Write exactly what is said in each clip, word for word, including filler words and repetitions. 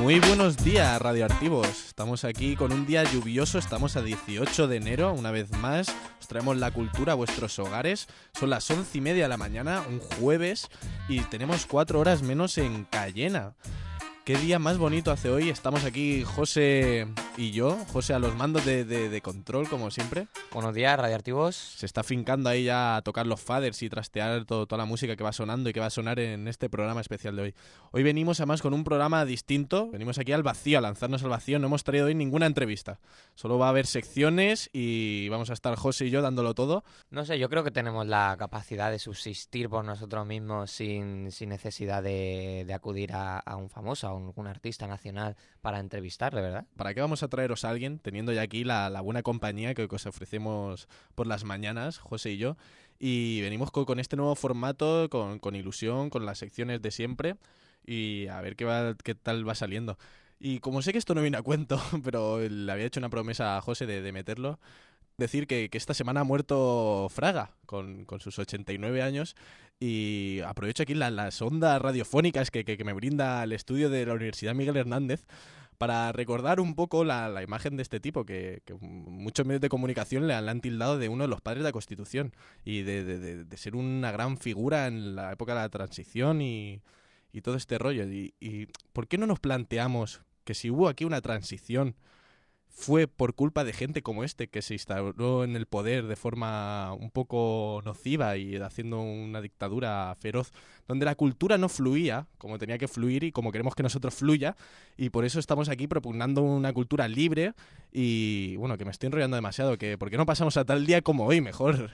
Muy buenos días, radioactivos. Estamos aquí con un día lluvioso, estamos a dieciocho de enero, una vez más. Os traemos la cultura a vuestros hogares. Son las once y media de la mañana, un jueves, y tenemos cuatro horas menos en Cayena. Qué día más bonito hace hoy. Estamos aquí José y yo. José a los mandos de, de, de control, como siempre. Buenos días, radioactivos. Se está fincando ahí ya a tocar los faders y trastear todo, toda la música que va sonando y que va a sonar en este programa especial de hoy. Hoy venimos además con un programa distinto. Venimos aquí al vacío, a lanzarnos al vacío. No hemos traído hoy ninguna entrevista. Solo va a haber secciones y vamos a estar José y yo dándolo todo. No sé, yo creo que tenemos la capacidad de subsistir por nosotros mismos sin, sin necesidad de, de acudir a, a un famoso, a un, un artista nacional para entrevistarle, ¿verdad? ¿Para qué vamos a traeros a alguien teniendo ya aquí la, la buena compañía que os ofrecemos por las mañanas, José y yo? Y venimos con, con este nuevo formato, con, con ilusión, con las secciones de siempre y a ver qué, va, qué tal va saliendo. Y como sé que esto no viene a cuento, pero le había hecho una promesa a José de, de meterlo, decir que, que esta semana ha muerto Fraga con, con sus ochenta y nueve años y aprovecho aquí la, las ondas radiofónicas que, que, que me brinda el estudio de la Universidad Miguel Hernández para recordar un poco la, la imagen de este tipo que, que muchos medios de comunicación le han, le han tildado de uno de los padres de la Constitución y de, de, de, de ser una gran figura en la época de la transición y, y todo este rollo. Y, y ¿por qué no nos planteamos que si hubo aquí una transición fue por culpa de gente como este que se instauró en el poder de forma un poco nociva y haciendo una dictadura feroz, donde la cultura no fluía como tenía que fluir y como queremos que nosotros fluya, y por eso estamos aquí propugnando una cultura libre y, bueno, que me estoy enrollando demasiado, que ¿por qué no pasamos a tal día como hoy mejor?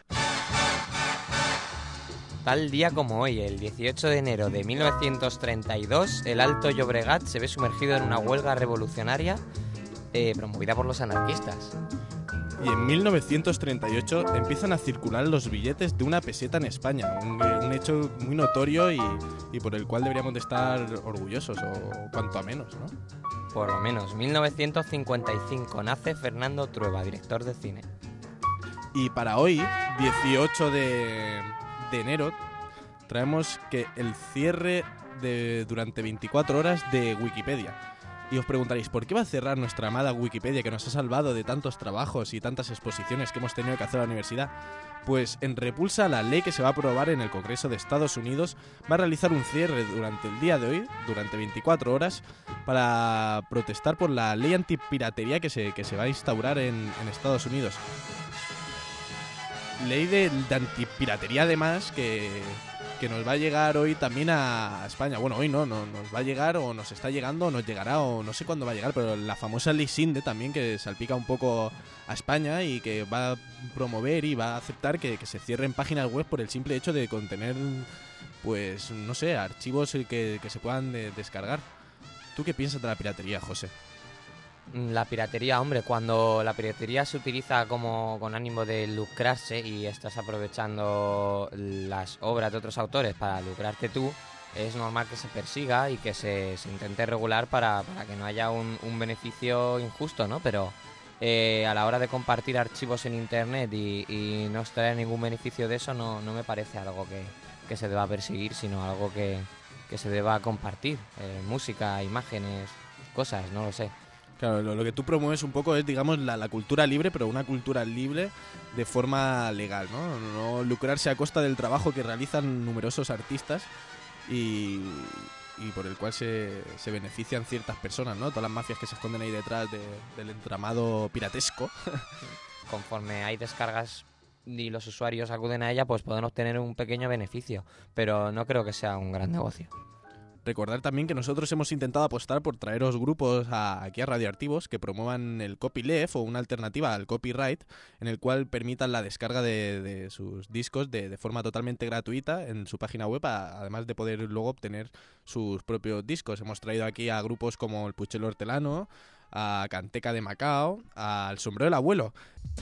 Tal día como hoy, el dieciocho de enero de mil novecientos treinta y dos, el Alto Llobregat se ve sumergido en una huelga revolucionaria Eh, promovida por los anarquistas. Y en mil novecientos treinta y ocho empiezan a circular los billetes de una peseta en España, un, un hecho muy notorio y, y por el cual deberíamos de estar orgullosos, o cuanto a menos, ¿no? Por lo menos. mil novecientos cincuenta y cinco nace Fernando Trueba, director de cine. Y para hoy, dieciocho de, de enero, traemos que el cierre de, durante veinticuatro horas de Wikipedia. Y os preguntaréis, ¿por qué va a cerrar nuestra amada Wikipedia que nos ha salvado de tantos trabajos y tantas exposiciones que hemos tenido que hacer a la universidad? Pues en repulsa a la ley que se va a aprobar en el Congreso de Estados Unidos, va a realizar un cierre durante el día de hoy, durante veinticuatro horas, para protestar por la ley antipiratería que se, que se va a instaurar en, en Estados Unidos. Ley de, de antipiratería además que... que nos va a llegar hoy también a España. Bueno, hoy no, no, nos va a llegar o nos está llegando o nos llegará o no sé cuándo va a llegar, pero la famosa ley Sinde también que salpica un poco a España y que va a promover y va a aceptar que, que se cierren páginas web por el simple hecho de contener, pues, no sé, archivos que, que se puedan de, descargar. ¿Tú qué piensas de la piratería, José? La piratería, hombre, cuando la piratería se utiliza como con ánimo de lucrarse y estás aprovechando las obras de otros autores para lucrarte tú, es normal que se persiga y que se, se intente regular para, para que no haya un, un beneficio injusto, ¿no? Pero eh, a la hora de compartir archivos en internet y, y no extraer ningún beneficio de eso, no, no me parece algo que, que se deba perseguir, sino algo que, que se deba compartir. Eh, música, imágenes, cosas, no lo sé. Claro, lo, lo que tú promueves un poco es, digamos, la, la cultura libre, pero una cultura libre de forma legal, ¿no? No lucrarse a costa del trabajo que realizan numerosos artistas y, y por el cual se, se benefician ciertas personas, ¿no? Todas las mafias que se esconden ahí detrás de, del entramado piratesco. Conforme hay descargas y los usuarios acuden a ella, pues pueden obtener un pequeño beneficio, pero no creo que sea un gran negocio. Recordar también que nosotros hemos intentado apostar por traeros grupos a, aquí a Radioactivos que promuevan el copyleft o una alternativa al copyright en el cual permitan la descarga de, de sus discos de, de forma totalmente gratuita en su página web, a, además de poder luego obtener sus propios discos. Hemos traído aquí a grupos como el Puchelo Hortelano, a Canteca de Macao, al Sombrero del Abuelo.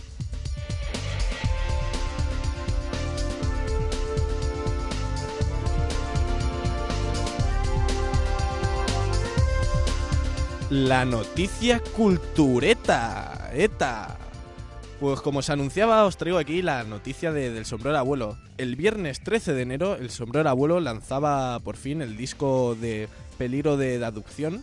La noticia cultureta, eta. Pues como se anunciaba, os traigo aquí la noticia de, del Sombrero Abuelo. El viernes trece de enero, el Sombrero Abuelo lanzaba por fin el disco de Peligro de Aducción,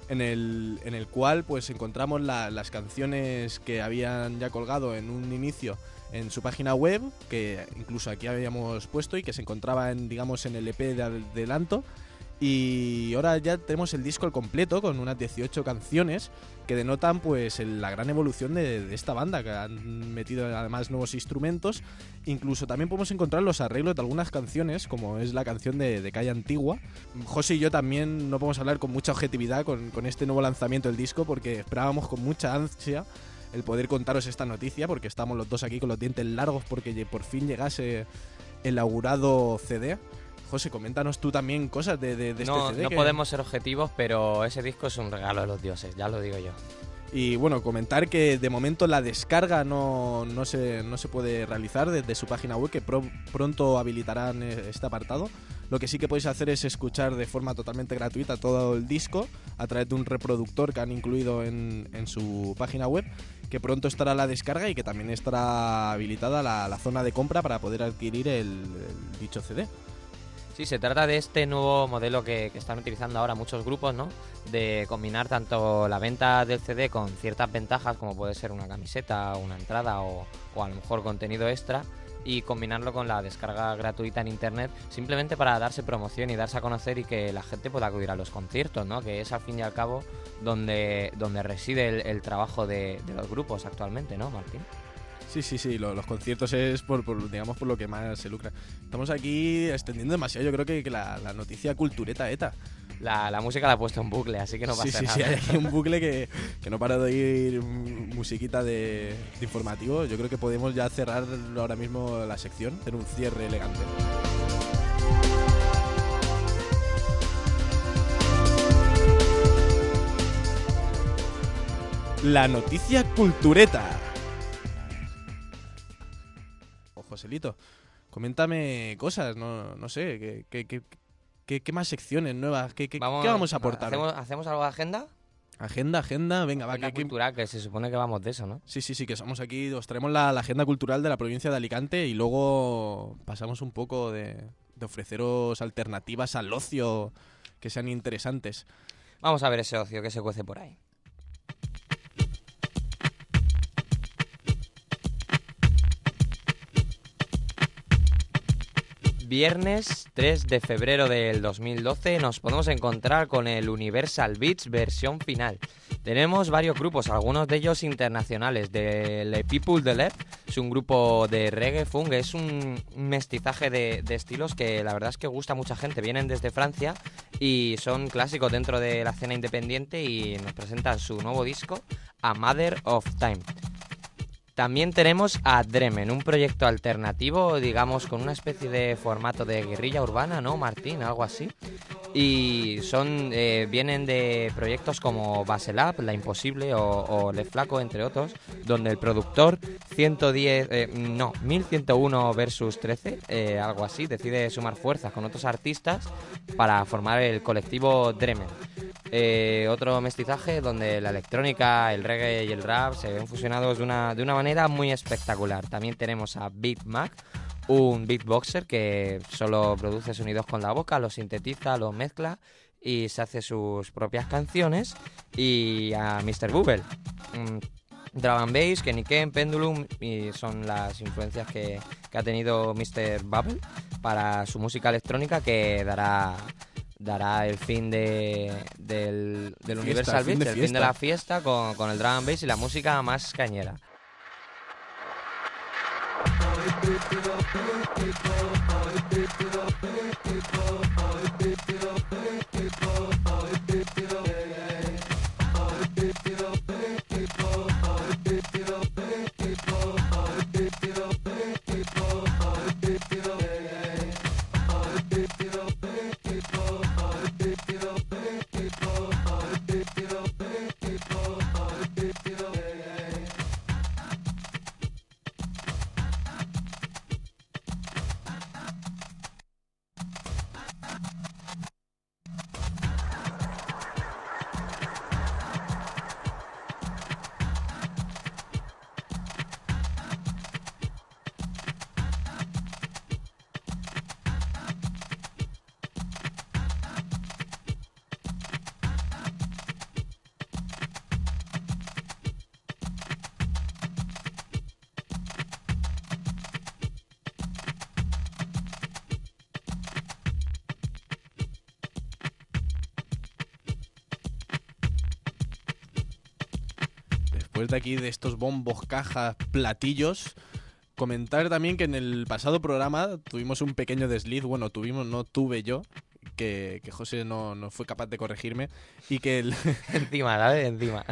en el, en el cual pues encontramos la, las canciones que habían ya colgado en un inicio en su página web, que incluso aquí habíamos puesto y que se encontraba en, digamos, en el E P de adelanto. Y ahora ya tenemos el disco al completo con unas dieciocho canciones que denotan pues el, la gran evolución de, de esta banda, que han metido además nuevos instrumentos. Incluso también podemos encontrar los arreglos de algunas canciones, como es la canción de, de Calle Antigua. José y yo también no podemos hablar con mucha objetividad con, con este nuevo lanzamiento del disco, porque esperábamos con mucha ansia el poder contaros esta noticia, porque estamos los dos aquí con los dientes largos porque por fin llegase el augurado C D. José, coméntanos tú también cosas de, de, de no, este C D. No que... podemos ser objetivos, pero ese disco es un regalo de los dioses, ya lo digo yo. Y bueno, comentar que de momento la descarga no, no, se, no se puede realizar desde su página web, que pro, pronto habilitarán este apartado. Lo que sí que podéis hacer es escuchar de forma totalmente gratuita todo el disco a través de un reproductor que han incluido en, en su página web, que pronto estará la descarga y que también estará habilitada la, la zona de compra para poder adquirir el, el dicho C D. Sí, se trata de este nuevo modelo que, que están utilizando ahora muchos grupos, ¿no? De combinar tanto la venta del C D con ciertas ventajas, como puede ser una camiseta, una entrada o, o a lo mejor contenido extra, y combinarlo con la descarga gratuita en internet, simplemente para darse promoción y darse a conocer y que la gente pueda acudir a los conciertos, ¿no? Que es al fin y al cabo donde, donde reside el, el trabajo de, de los grupos actualmente, ¿no, Martín? Sí, sí, sí, lo, los conciertos es por, por, digamos, por lo que más se lucra. Estamos aquí extendiendo demasiado, yo creo que, que la, la noticia cultureta ETA. La, la música la he puesto en bucle, así que no pasa sí, sí, nada. Sí, hay aquí un bucle que, que no para de oír musiquita de, de informativo. Yo creo que podemos ya cerrar ahora mismo la sección, hacer un cierre elegante. La noticia cultureta. Joselito, coméntame cosas, no, no sé, ¿qué, qué, qué, qué, qué más secciones nuevas? ¿Qué, qué, vamos, ¿qué vamos a aportar? ¿hacemos, ¿Hacemos algo de agenda? Agenda, agenda, venga, agenda va. Que cultural, que se supone que vamos de eso, ¿no? Sí, sí, sí, que somos aquí, os traemos la, la agenda cultural de la provincia de Alicante y luego pasamos un poco de, de ofreceros alternativas al ocio que sean interesantes. Vamos a ver ese ocio que se cuece por ahí. Viernes tres de febrero del dos mil doce nos podemos encontrar con el Universal Beats versión final. Tenemos varios grupos, algunos de ellos internacionales. De Le People de Left, es un grupo de reggae funk, es un mestizaje de, de estilos que la verdad es que gusta a mucha gente. Vienen desde Francia y son clásicos dentro de la escena independiente y nos presentan su nuevo disco, A Matter of Time. También tenemos a Dremen, un proyecto alternativo, digamos, con una especie de formato de guerrilla urbana, ¿no, Martín? Algo así. Y son eh, vienen de proyectos como Basel Up, La Imposible o, o Le Flaco, entre otros, donde el productor ciento diez, eh, no, mil ciento uno versus trece, eh, algo así, decide sumar fuerzas con otros artistas para formar el colectivo Dremen. Eh, otro mestizaje donde la electrónica, el reggae y el rap se ven fusionados de una, de una manera muy espectacular. También tenemos a Beat Mac, un beatboxer que solo produce sonidos con la boca, los sintetiza, los mezcla y se hace sus propias canciones. Y a mister Bubble, um, Drum and Bass, Kenny Ken, Pendulum, y son las influencias que, que ha tenido mister Bubble para su música electrónica, que dará... dará el fin de, del, del fiesta, Universal Beats, el fin de la fiesta con, con el drum and bass y la música más cañera. después de aquí de estos bombos, cajas, platillos, comentar también que en el pasado programa tuvimos un pequeño desliz, bueno, tuvimos, no tuve yo, que, que José no, no fue capaz de corregirme y que el... Encima, ¿sabes? Encima.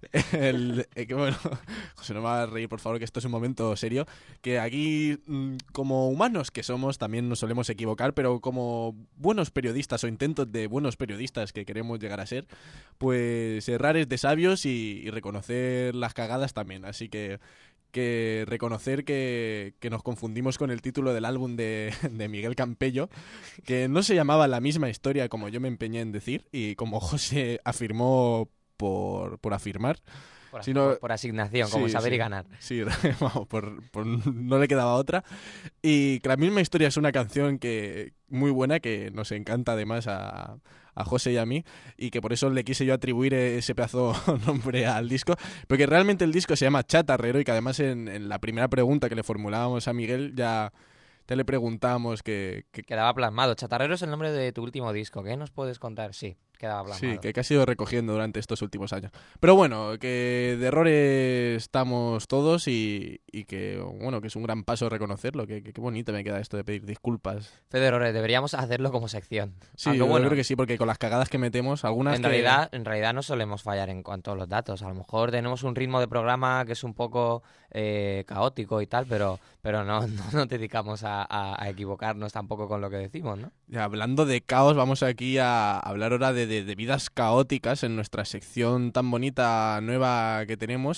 el, eh, que bueno, José, no me va a reír, por favor, que esto es un momento serio, que aquí, mm, como humanos que somos, también nos solemos equivocar, pero como buenos periodistas o intentos de buenos periodistas que queremos llegar a ser, pues errar es de sabios y, y reconocer las cagadas también, así que... que reconocer que, que nos confundimos con el título del álbum de, de Miguel Campello, que no se llamaba La misma historia como yo me empeñé en decir y como José afirmó por, por afirmar. Por, sino, por, por asignación, como sí, saber sí, y ganar. Sí, vamos, por, por, no le quedaba otra. Y que La misma historia es una canción que muy buena, que nos encanta además a... a José y a mí, y que por eso le quise yo atribuir ese pedazo nombre al disco, porque realmente el disco se llama Chatarrero y que además en, en la primera pregunta que le formulábamos a Miguel ya, ya le preguntábamos que, que... Quedaba plasmado. Chatarrero es el nombre de tu último disco, ¿qué nos puedes contar? Sí, quedaba plasmado. Sí, que, que has ido recogiendo durante estos últimos años. Pero bueno, que de errores estamos todos y, y que, bueno, que es un gran paso reconocerlo, que, que, que bonito me queda esto de pedir disculpas. Fede errores, deberíamos hacerlo como sección. Sí, Aunque yo bueno, creo que sí, porque con las cagadas que metemos, algunas en que... realidad, en realidad no solemos fallar en cuanto a los datos. A lo mejor tenemos un ritmo de programa que es un poco eh, caótico y tal, pero, pero no, no nos dedicamos a, a, a equivocarnos tampoco con lo que decimos, ¿no? Ya, hablando de caos, vamos aquí a hablar ahora de, de, de vidas caóticas en nuestra sección tan bonita nueva que tenemos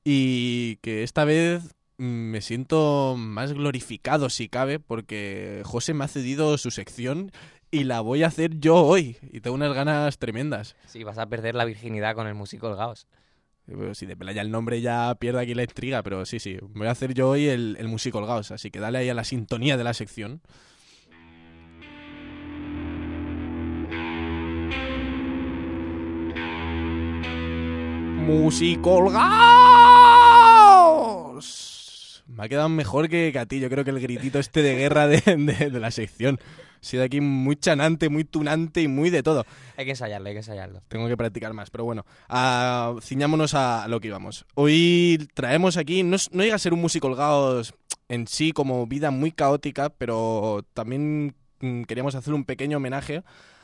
y que esta vez me siento más glorificado si cabe porque José me ha cedido su sección y la voy a hacer yo hoy y tengo unas ganas tremendas. Sí, vas a perder la virginidad con el músico Gaos. Si de pela ya el nombre ya pierde aquí la intriga, pero sí, sí, voy a hacer yo hoy el, el músico Gaos, así que dale ahí a la sintonía de la sección. ¡Musicolgaos! Me ha quedado mejor que, que a ti. Yo creo que el gritito este de guerra de, de, de la sección ha sido aquí muy chanante, muy tunante y muy de todo. Hay que ensayarlo, hay que ensayarlo. Tengo que practicar más, pero bueno, uh, ciñámonos a lo que íbamos. Hoy traemos aquí, no, no llega a ser un musicolgaos en sí como vida muy caótica, pero también mm, queríamos hacer un pequeño homenaje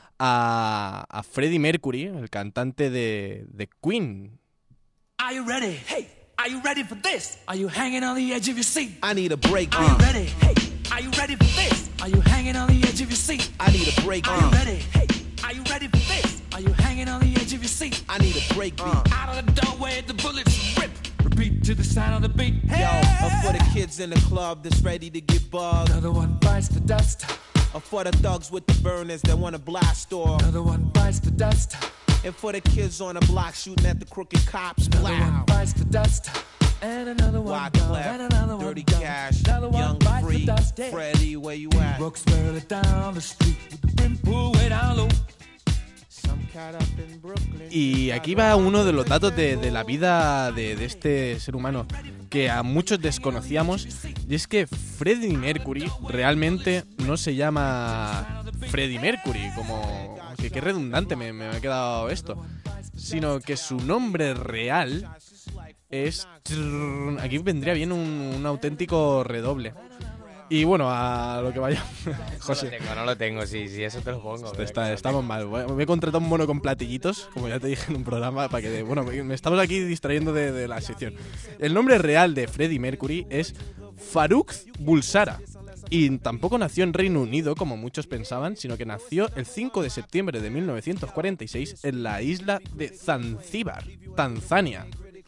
a, a Freddie Mercury, el cantante de, de Queen. Are you ready? Hey, are you ready for this? Are you hanging on the edge of your seat? I need a break. Are you ready? Hey, are you ready for this? Are you hanging on the edge of your seat? I need a break. Are you ready? Hey, are you ready for this? Are you hanging on the edge of your seat? I need a break beat. Out of the doorway, the bullets rip. Repeat to the sound of the beat. Yo, Hey! uh, for the kids in the club that's ready to get bugged. Another one bites the dust. Uh, for the thugs with the burners that wanna blast off. Another one bites the dust. And for the kids on the block shooting at the crooked cops. Another one Wow. bites the dust. And another one gone. And another Wyclef, one Dirty gone. Cash, Another one Young bites Free, the dust. Yeah. Freddie, where you at? Brooks barely down the street with the brim pulled way down low. Some cat up in Brooklyn. Y aquí va uno de los datos de, de la vida de, de este ser humano que a muchos desconocíamos, y es que Freddie Mercury realmente no se llama Freddie Mercury, como que qué redundante me, me ha quedado esto, sino que su nombre real es... Aquí vendría bien un, un auténtico redoble. Y bueno, a lo que vaya. José. No lo tengo, no lo tengo, sí, sí, eso te lo pongo. Está, está, estamos mal. Me he contratado un mono con platillitos, como ya te dije en un programa, para que... De, bueno, me estamos aquí distrayendo de, de la sección. El nombre real de Freddie Mercury es Farrokh Bulsara. Y tampoco nació en Reino Unido, como muchos pensaban, sino que nació el cinco de septiembre de mil novecientos cuarenta y seis en la isla de Zanzíbar, Tanzania.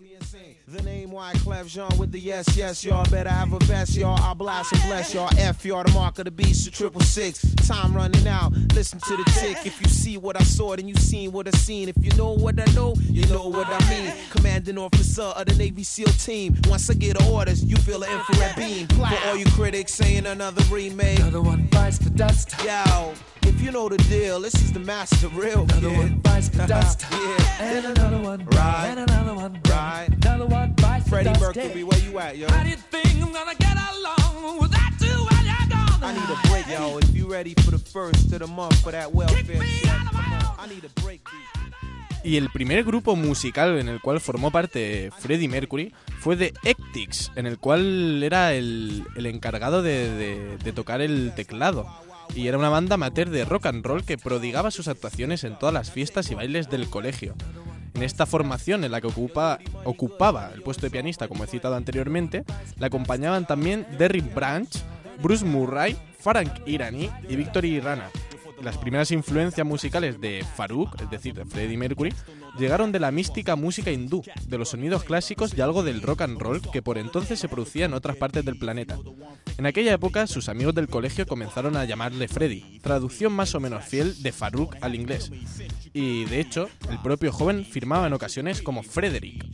The name Wyclef Jean with the yes, yes, y'all better have a vest, y'all. I blast and bless y'all. F y'all, the mark of the beast, the triple six. Time running out, listen to the tick. If you see what I saw, then you seen what I seen. If you know what I know, you know what I mean. Commanding officer of the Navy SEAL team. Once I get orders, you feel an infrared beam. For all you critics saying another remake. Another one bites the dust. Yo, if you know the deal, this is the master real Another kid. one bites the dust. Yeah. And another one. Right. And another one. Right. Another one bites Freddie the dust. Mercury, where you at, yo? How do you think I'm gonna get along without you when you're gone? I need a break, yo. If you ready for the first of the month for that welfare Kick me check, out of come my on. house. I need a break beat. Y el primer grupo musical en el cual formó parte Freddie Mercury fue The Ectics, en el cual era el, el encargado de, de, de tocar el teclado. Y era una banda amateur de rock and roll que prodigaba sus actuaciones en todas las fiestas y bailes del colegio. En esta formación, en la que ocupa, ocupaba el puesto de pianista, como he citado anteriormente, le acompañaban también Derrick Branch, Bruce Murray, Frank Irani y Victory Rana. Las primeras influencias musicales de Farouk, es decir, de Freddie Mercury, llegaron de la mística música hindú, de los sonidos clásicos y algo del rock and roll que por entonces se producía en otras partes del planeta. En aquella época, sus amigos del colegio comenzaron a llamarle Freddie, traducción más o menos fiel de Farouk al inglés. Y, de hecho, el propio joven firmaba en ocasiones como Frederick.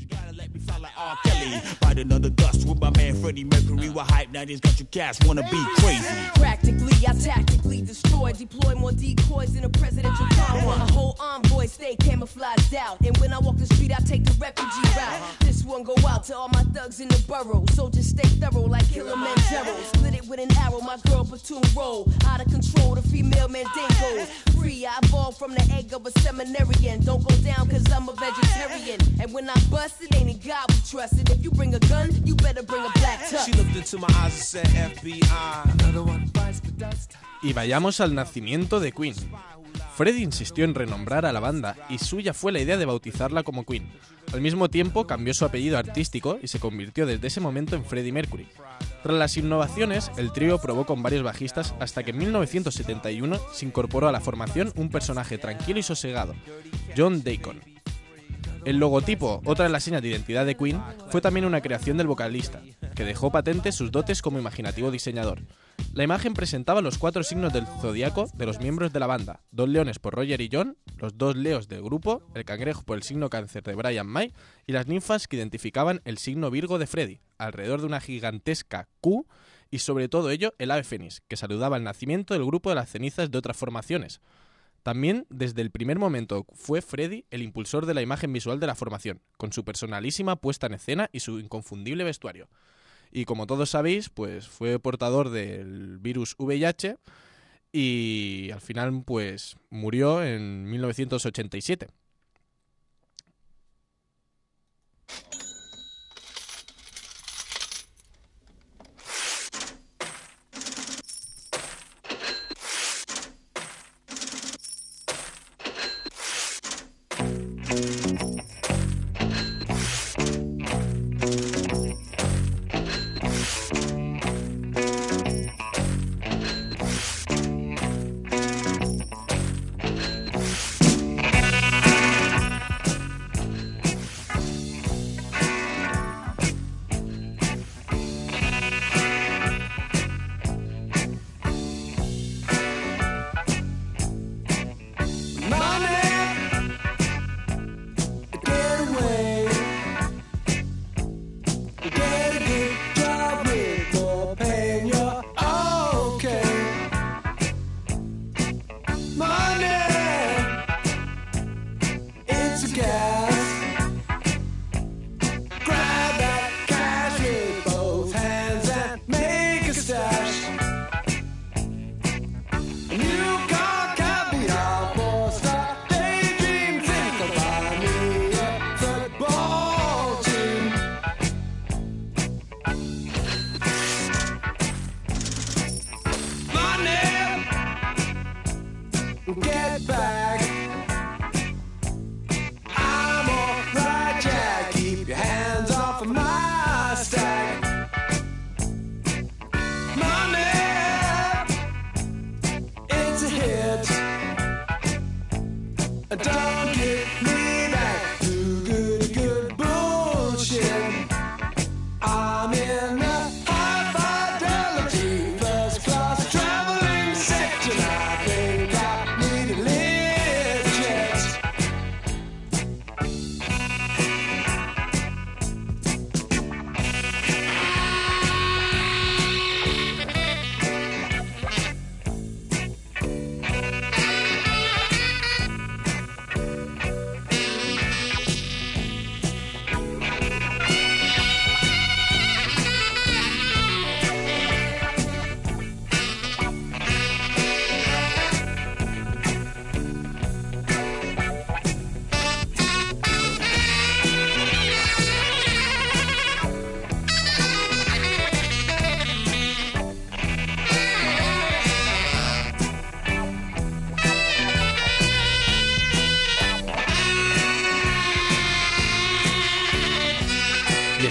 Practically, I tactically destroy, deploy more decoys in a presidential convoy. A whole envoy stay camouflaged out, and when I walk the street, I take the refugee route. This one go out to all my thugs in the borough, soldiers stay thorough like Kilimanjaro. Split it with an arrow, my girl platoon roll. Out of control, the female mandingo. Free, I evolved from the egg of a seminarian. Don't go down cause I'm a vegetarian. And when I bust, it ain't in God we trust. And if you bring a gun, you better bring a black tuck. She looked into my eyes and said F B I. Another one bites the dust. Y vayamos al nacimiento de Queen. Freddie insistió en renombrar a la banda y suya fue la idea de bautizarla como Queen. Al mismo tiempo cambió su apellido artístico y se convirtió desde ese momento en Freddie Mercury. Tras las innovaciones, el trío probó con varios bajistas hasta que en mil novecientos setenta y uno se incorporó a la formación un personaje tranquilo y sosegado, John Deacon. El logotipo, otra de las señas de identidad de Queen, fue también una creación del vocalista, que dejó patente sus dotes como imaginativo diseñador. La imagen presentaba los cuatro signos del zodiaco de los miembros de la banda, dos leones por Roger y John, los dos leos del grupo, el cangrejo por el signo cáncer de Brian May y las ninfas que identificaban el signo Virgo de Freddie, alrededor de una gigantesca Q y sobre todo ello el ave fénix, que saludaba el nacimiento del grupo de las cenizas de otras formaciones. También, desde el primer momento, fue Freddie el impulsor de la imagen visual de la formación, con su personalísima puesta en escena y su inconfundible vestuario. Y como todos sabéis, pues fue portador del virus V I H y al final pues murió en mil novecientos ochenta y siete.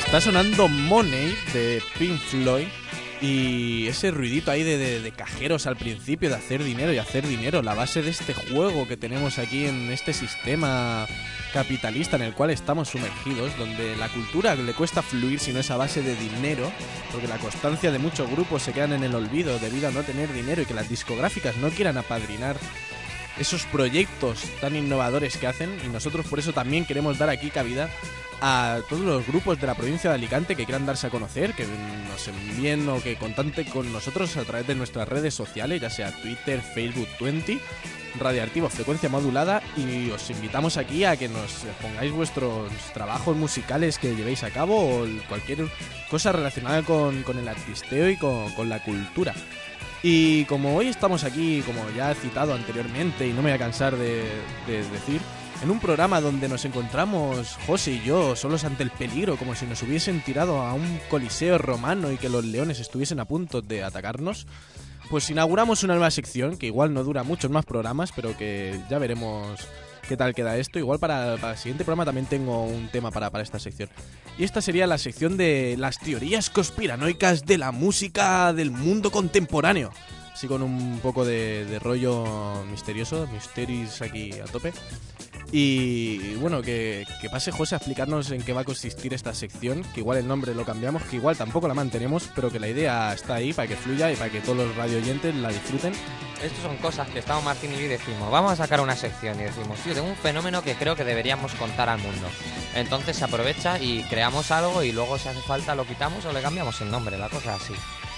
Está sonando Money de Pink Floyd y ese ruidito ahí de, de, de cajeros al principio, de hacer dinero y hacer dinero, la base de este juego que tenemos aquí en este sistema capitalista en el cual estamos sumergidos, donde la cultura le cuesta fluir si no es a base de dinero, porque la constancia de muchos grupos se quedan en el olvido debido a no tener dinero y que las discográficas no quieran apadrinar esos proyectos tan innovadores que hacen, y nosotros por eso también queremos dar aquí cabida a todos los grupos de la provincia de Alicante que quieran darse a conocer, que nos envíen o que contacten con nosotros a través de nuestras redes sociales, ya sea Twitter, Facebook, veinte, Radioactivo Frecuencia Modulada, y os invitamos aquí a que nos pongáis vuestros trabajos musicales que llevéis a cabo o cualquier cosa relacionada con, con el artisteo y con, con la cultura. Y como hoy estamos aquí, como ya he citado anteriormente y no me voy a cansar de, de decir, en un programa donde nos encontramos José y yo solos ante el peligro, como si nos hubiesen tirado a un coliseo romano y que los leones estuviesen a punto de atacarnos, pues inauguramos una nueva sección que igual no dura muchos más programas, pero que ya veremos qué tal queda esto. Igual para, para el siguiente programa también tengo un tema para, para esta sección. Y esta sería la sección de las teorías conspiranoicas de la música del mundo contemporáneo. Así con un poco de, de rollo misterioso, misterios aquí a tope. Y bueno, que, que pase José a explicarnos en qué va a consistir esta sección, que igual el nombre lo cambiamos, que igual tampoco la mantenemos, pero que la idea está ahí para que fluya y para que todos los radio oyentes la disfruten. Estas son cosas que estamos Martín y yo y decimos, vamos a sacar una sección y decimos, tío, tengo un fenómeno que creo que deberíamos contar al mundo. Entonces se aprovecha y creamos algo y luego si hace falta lo quitamos o le cambiamos el nombre, la cosa es así.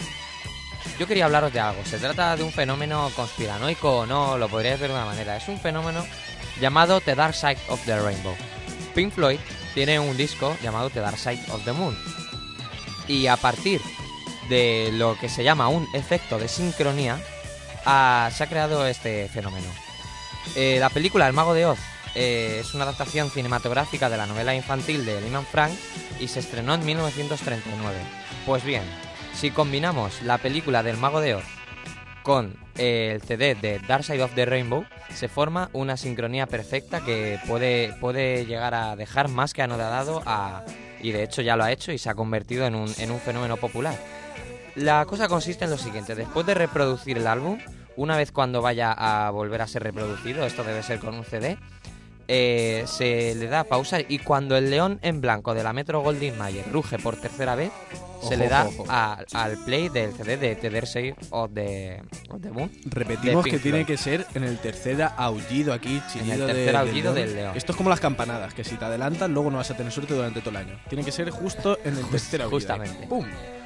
Yo quería hablaros de algo, se trata de un fenómeno conspiranoico o no, lo podríais ver de una manera, es un fenómeno llamado The Dark Side of the Rainbow. Pink Floyd tiene un disco llamado The Dark Side of the Moon y a partir de lo que se llama un efecto de sincronía ah, se ha creado este fenómeno. Eh, la película El Mago de Oz eh, es una adaptación cinematográfica de la novela infantil de Lyman Frank y se estrenó en mil novecientos treinta y nueve. Pues bien, si combinamos la película del Mago de Oz con el C D de Dark Side of the Rainbow, se forma una sincronía perfecta que puede, puede llegar a dejar más que anodado a, y de hecho ya lo ha hecho y se ha convertido en un, en un fenómeno popular. La cosa consiste en lo siguiente, después de reproducir el álbum, una vez cuando vaya a volver a ser reproducido, esto debe ser con un C D, eh, se le da pausa y cuando el león en blanco de la Metro Goldwyn Mayer ruge por tercera vez, se ojo, le da ojo. A, al play del C D de The Dark Side of the, of the Moon. Repetimos de que Pink tiene Floyd. que ser en el tercer aullido aquí, chillido tercer de- aullido del, del león. Esto es como las campanadas, que si te adelantas luego no vas a tener suerte durante todo el año. Tiene que ser justo en el tercer aullido. justamente. ¡Pum!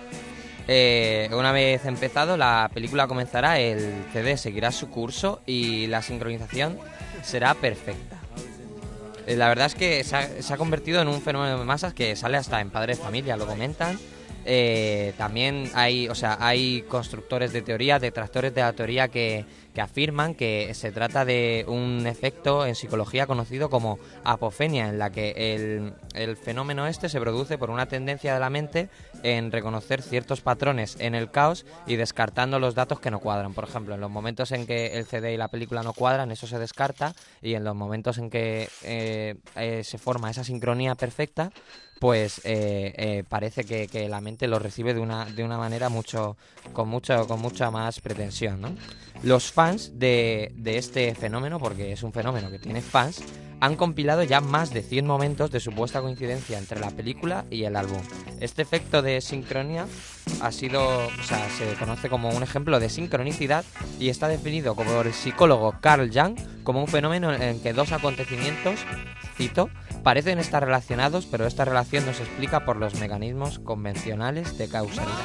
Eh, una vez empezado, la película comenzará, el C D seguirá su curso y la sincronización será perfecta. Eh, la verdad es que se ha, se ha convertido en un fenómeno de masas que sale hasta en Padre de Familia, lo comentan. Eh, también hay, o sea, hay constructores de teoría, detractores de la teoría que, que afirman que se trata de un efecto en psicología conocido como apofenia, en la que el, el fenómeno este se produce por una tendencia de la mente en reconocer ciertos patrones en el caos y descartando los datos que no cuadran. Por ejemplo, en los momentos en que el C D y la película no cuadran, eso se descarta, y en los momentos en que eh, eh, se forma esa sincronía perfecta, pues eh, eh, parece que, que la mente lo recibe de una, de una manera mucho con mucho con mucha más pretensión, ¿no? Los fans de, de este fenómeno, porque es un fenómeno que tiene fans, han compilado ya más de cien momentos de supuesta coincidencia entre la película y el álbum. Este efecto de sincronía ha sido, o sea, se conoce como un ejemplo de sincronicidad y está definido por el psicólogo Carl Jung como un fenómeno en que dos acontecimientos, cito, parecen estar relacionados, pero esta relación no se explica por los mecanismos convencionales de causalidad.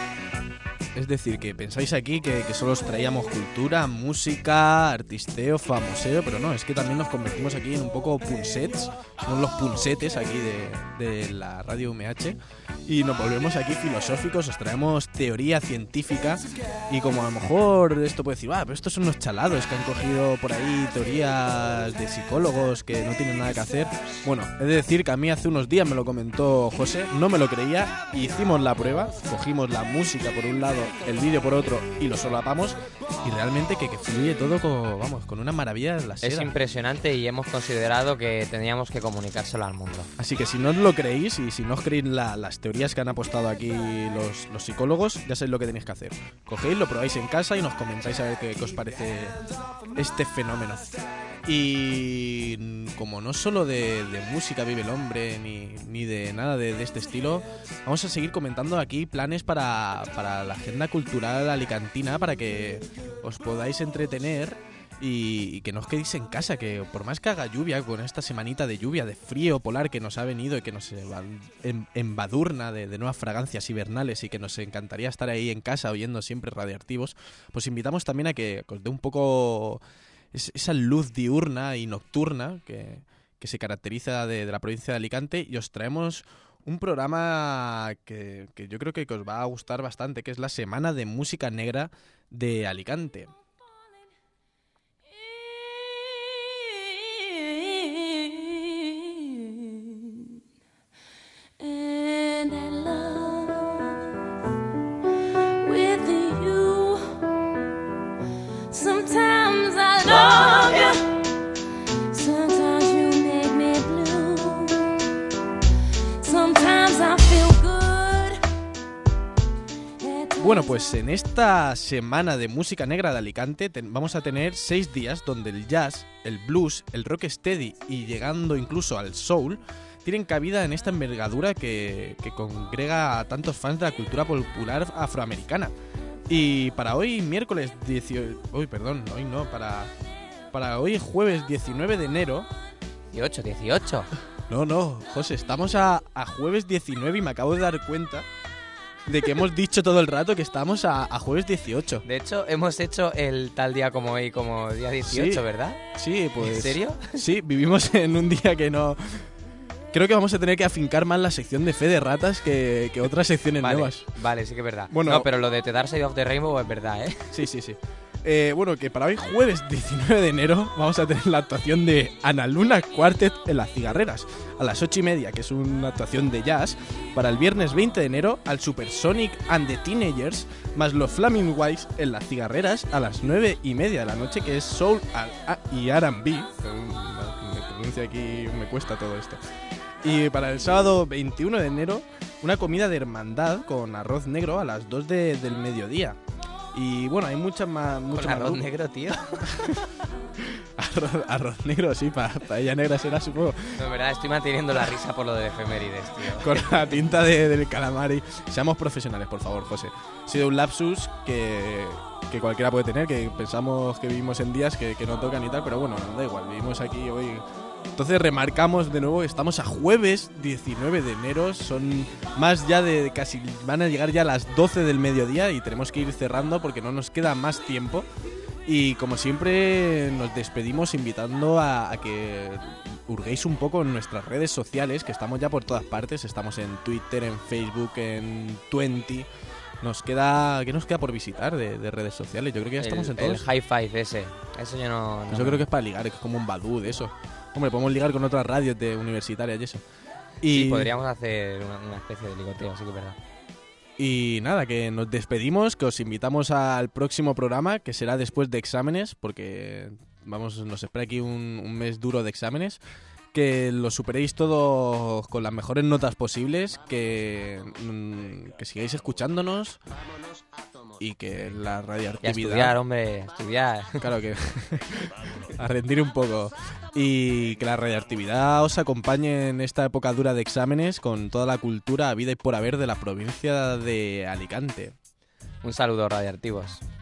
Es decir, que pensáis aquí que, que solo os traíamos cultura, música, artisteo, famoseo, pero no, es que también nos convertimos aquí en un poco punsets, somos los punsetes aquí de, de la radio M H y nos volvemos aquí filosóficos, os traemos teoría científica y como a lo mejor esto puede decir, ah, pero estos son unos chalados que han cogido por ahí teorías de psicólogos que no tienen nada que hacer. Bueno, he de decir que a mí hace unos días me lo comentó José, no me lo creía, hicimos la prueba, cogimos la música por un lado lado, el vídeo por otro y lo solapamos y realmente que, que fluye todo con, vamos, con una maravilla la seda. Es impresionante y hemos considerado que teníamos que comunicárselo al mundo. Así que si no os lo creéis y si no os creéis la, las teorías que han apostado aquí los, los psicólogos, ya sabéis lo que tenéis que hacer. Cogéis, lo probáis en casa y nos comentáis a ver qué, qué os parece este fenómeno. Y como no solo de, de música vive el hombre, ni, ni de nada de, de este estilo, vamos a seguir comentando aquí planes para, para la agenda cultural alicantina, para que os podáis entretener y, y que no os quedéis en casa, que por más que haga lluvia, con esta semanita de lluvia, de frío polar que nos ha venido y que nos en, embadurna de, de nuevas fragancias hibernales y que nos encantaría estar ahí en casa oyendo siempre Radioactivos, pues invitamos también a que os dé un poco esa luz diurna y nocturna que, que se caracteriza de, de la provincia de Alicante, y os traemos un programa que, que yo creo que os va a gustar bastante, que es la Semana de Música Negra de Alicante. Bueno, pues en esta Semana de Música Negra de Alicante ten, vamos a tener seis días donde el jazz, el blues, el rocksteady y llegando incluso al soul tienen cabida en esta envergadura que, que congrega a tantos fans de la cultura popular afroamericana. Y para hoy, miércoles dieciocho... Uy, perdón, hoy no, para, para hoy jueves diecinueve de enero... dieciocho, dieciocho. No, no, José, estamos a, a jueves diecinueve y me acabo de dar cuenta de que hemos dicho todo el rato que estamos a, a jueves dieciocho. De hecho, hemos hecho el tal día como hoy, como día dieciocho, sí, ¿verdad? Sí, pues... ¿En serio? Sí, vivimos en un día que no... Creo que vamos a tener que afincar más la sección de fe de ratas que, que otras secciones vale, nuevas. Vale, sí que es verdad. Bueno, no, pero lo de The Dark Side of the Rainbow es verdad, ¿eh? Sí, sí, sí. Eh, bueno, que para hoy, jueves diecinueve de enero, vamos a tener la actuación de Ana Luna Quartet en Las Cigarreras, a las ocho y media, que es una actuación de jazz. Para el viernes veinte de enero, al Supersonic and the Teenagers, más los Flaming Wives en Las Cigarreras, a las nueve y media de la noche, que es Soul y R and B. Me pronuncia aquí, me cuesta todo esto. Y para el sábado veintiuno de enero, una comida de hermandad con arroz negro a las dos de, del mediodía. Y bueno, hay muchas más... Mucho ¿Con más arroz luz. negro, tío? arroz, arroz negro, sí, para pa ella negra será, supongo. No, en verdad, estoy manteniendo la risa por lo de efemérides, tío. Con la tinta de, del calamari. Seamos profesionales, por favor, José. Ha sido un lapsus que, que cualquiera puede tener, que pensamos que vivimos en días que, que no tocan y tal, pero bueno, da igual, vivimos aquí hoy... Entonces remarcamos de nuevo, estamos a jueves diecinueve de enero, son más ya de casi, van a llegar ya a las doce del mediodía y tenemos que ir cerrando porque no nos queda más tiempo. Y como siempre nos despedimos invitando a, a que hurguéis un poco en nuestras redes sociales, que estamos ya por todas partes, estamos en Twitter, en Facebook, en Twenty. Nos queda, ¿qué nos queda por visitar de, de redes sociales? Yo creo que ya estamos el, en todos. El High Five ese, eso yo no... no Eso creo que es para ligar, es como un Badoo de eso. Hombre, podemos ligar con otras radios de universitarias y eso. Y sí, podríamos hacer una, una especie de ligoteo, sí que es verdad. Y nada, que nos despedimos, que os invitamos al próximo programa, que será después de exámenes, porque vamos, nos espera aquí un, un mes duro de exámenes. Que lo superéis todo con las mejores notas posibles, que, mmm, que sigáis escuchándonos y que la radioactividad... Y a estudiar, hombre, estudiar. Claro que... a rendir un poco. Y que la radioactividad os acompañe en esta época dura de exámenes con toda la cultura, vida y por haber de la provincia de Alicante. Un saludo, radioactivos.